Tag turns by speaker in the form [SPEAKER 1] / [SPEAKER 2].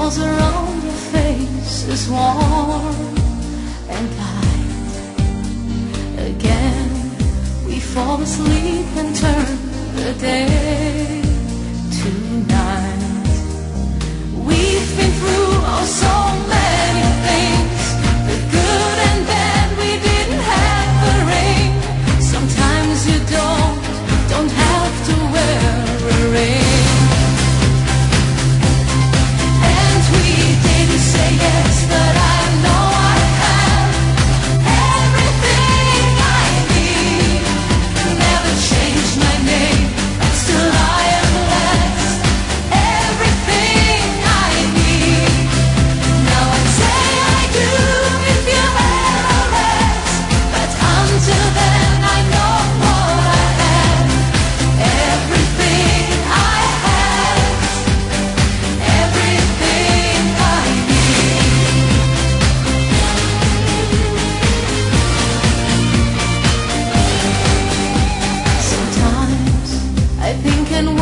[SPEAKER 1] arms around your face is warm and light. Again we fall asleep and turn the day to night. We've been through oh so many things, the good and bad, we didn't have a ring. Sometimes you don't have to wear a ring. And we didn't say yes, but I know I have everything I need. Never changed my name, but still I am blessed. Everything I need. Now I say I do if you ever rest, but until then I know what I have. Everything I have, everything I need. Sometimes I think and